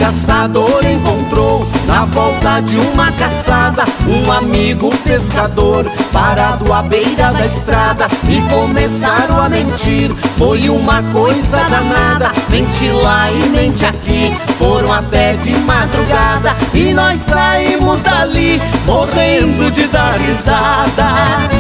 caçador encontrou na volta de uma caçada um amigo pescador parado à beira da estrada, e começaram a mentir. Foi uma coisa danada, mente lá e mente aqui. Foram até de madrugada e nós saímos dali morrendo de dar risada.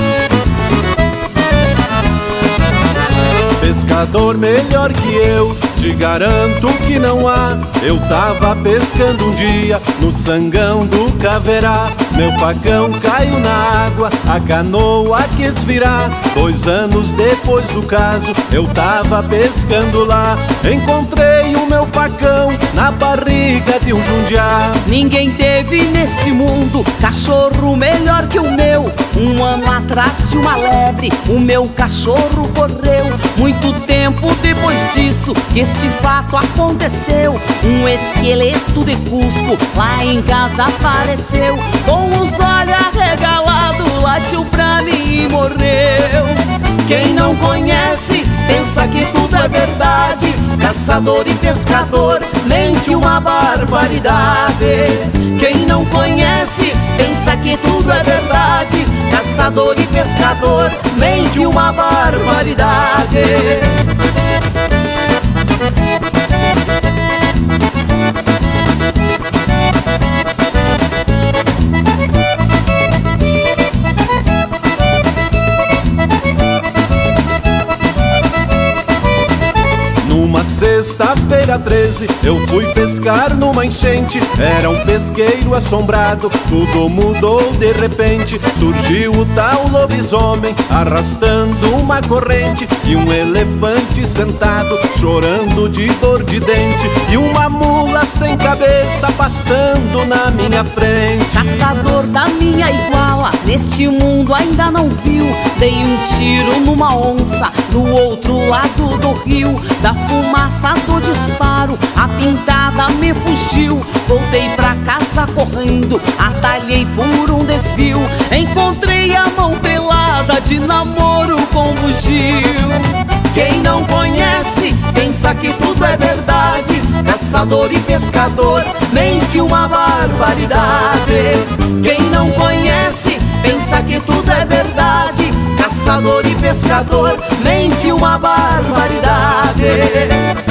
Pescador melhor que eu, te garanto que não há. Eu tava pescando um dia no sangão do Caverá. Meu facão caiu na água, a canoa quis virar. 2 anos depois do caso, eu tava pescando lá. Encontrei o meu facão na barriga de um jundiá. Ninguém teve nesse mundo cachorro melhor que o meu. 1 ano atrás de uma lebre, o meu cachorro correu. Muito tempo depois disso que este fato aconteceu, um esqueleto de Cusco lá em casa apareceu. Com os olhos arregalados latiu pra mim e morreu. Quem não conhece pensa que tudo é verdade. Caçador e pescador mente uma barbaridade. Quem não conhece pensa que tudo é verdade. Caçador e pescador mente uma barbaridade. Numa sexta-feira 13, eu fui pescar numa enchente. Era um pesqueiro assombrado, tudo mudou de repente. Surgiu o tal lobisomem arrastando uma corrente, e um elefante sentado chorando de dor de dente, e uma mula sem cabeça pastando na minha frente. Caçador da minha iguala neste mundo ainda não viu. Dei um tiro numa onça do outro lado do rio. Da fumaça do disparo a pintada me fugiu. Voltei pra casa correndo, atalhei por um desvio. Encontrei a mão pelada de namoro com bugio. Quem não conhece pensa que tudo é verdade. Caçador e pescador mente uma barbaridade. Quem não conhece pensa que tudo é verdade. Caçador e pescador mente uma barbaridade.